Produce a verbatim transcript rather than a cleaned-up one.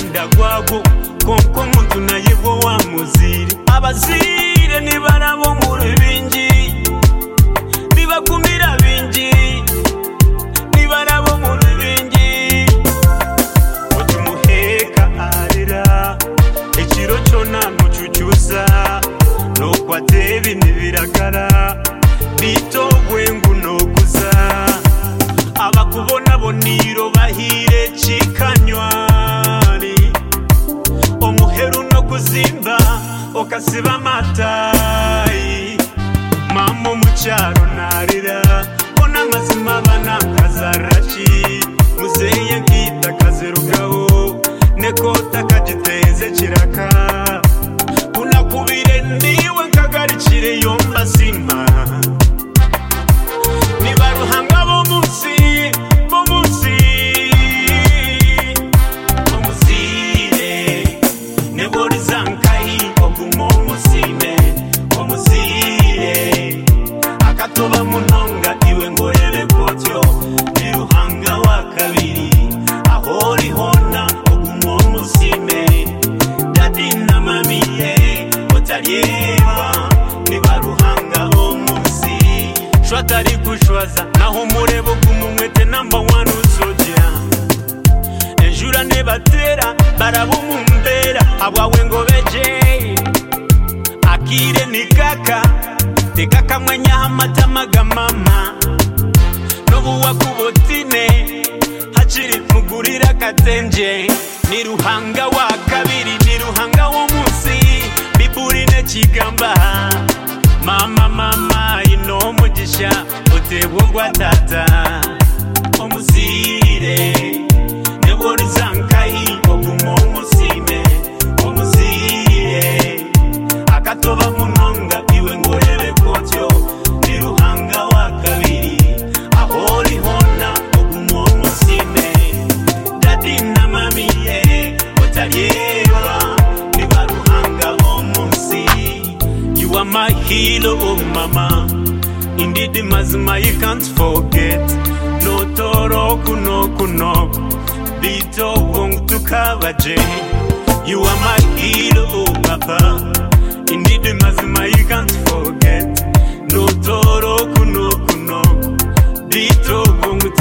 murinda gwago konko muntu nayevo wa muziri abazire nibarabo mu rubingi nibakumira bingi nibarabo mu rubingi otumuheka arira ekiro cyona mucucyuza no kwatebi nibiragara bito gwengu no kuza abakubona boniro bahire chikanywani omuheru no kuzimba okasiba matai mamo mucharo narira ona mazima bana kazarachi muzeye nkita kazerugaho nekota kagiteze kiraka unakubire ndiwe nkagarikire yomba sima nibaruhanga bo munsi bo munsi omusire neborizankai ogumo musime omusire akatoba munonga iwe ngorebe kotyo niruhanga wa kabiri ahori hona ogumo musime dadi na mami otariyeba nibaruhanga bo munsi shwatari kushwaza naho murebo kumumwete number one usoja enjura nebatera barabumumbera abwawe ngo beje akire nikaka tekaka mwanya amatama gamama nobu wakubotine hachiri mugurira katenje niruhanga wa kabiri niruhanga wo munsi biburine kigamba mama mama ino mugisha utebwo gwatata omusire neborizankai ogumo musime omusire akatoba munonga iwe ngorebe kotyo niruhanga wa kabiri ahori hona ogumo musime dadi na mami otariyeba nibaruhanga omunsi. You are my hero, oh mama. Indeed, the mazma you can't forget. No toro kuno kuno. Bito wong to kavaje. You are my hero, oh papa. Indeed, the mazma you can't forget. No toro kuno kuno. Bito wong